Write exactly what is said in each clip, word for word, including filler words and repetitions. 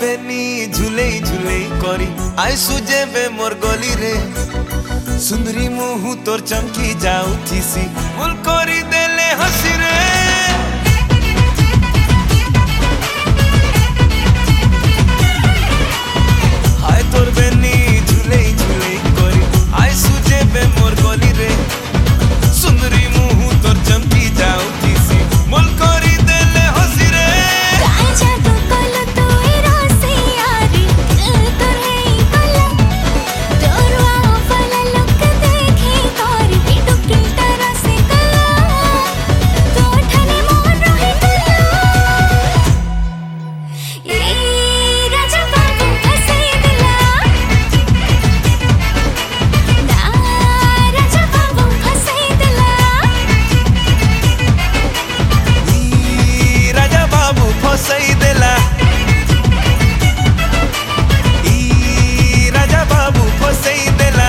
बेनी झुले झुले करी आइसु जेबे मोर गली रे सुंदरी मुहु तोर चमकी जाऊ थीसी मुल करी देले हसी रे हाय तोर बेनी झुले झुले करी आइसु जेबे मोर गली रे सुंदरी मुहु तोर चमकी जाऊ थीसी मुल करी देले हसी रे सही देला ई राजा बाबू फसई देला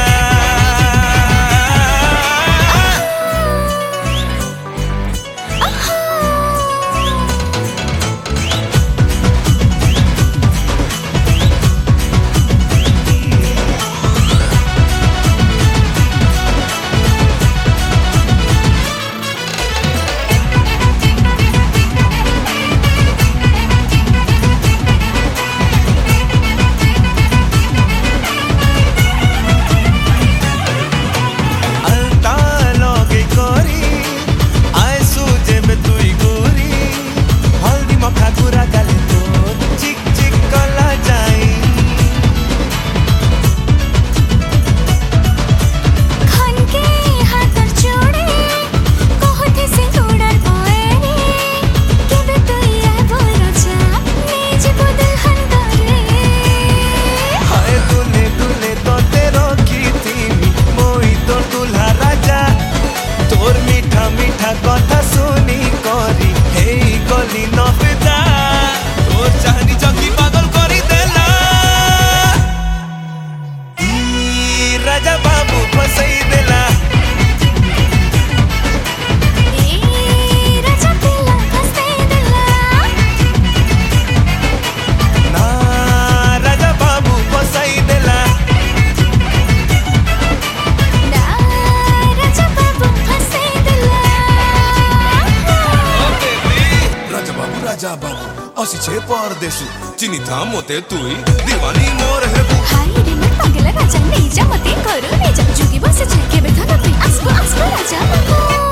कथा सुनी करी हे गली नफिदा तोर चाहनी जगी पागल करी देला ई राजा बाबू फसई देला ए राजा पिला फसई देला ना राजा बाबू फसई देला ना राजा बाबू फसई राजा बाबू असी छे परदेसु चिनी था मोते तुई दीवानी मोर हेबु हाय रे मैं पागल राजा नहीं जा मते करू रे जा जुगी बस छके बेथा तू आसको आसको राजा बाबू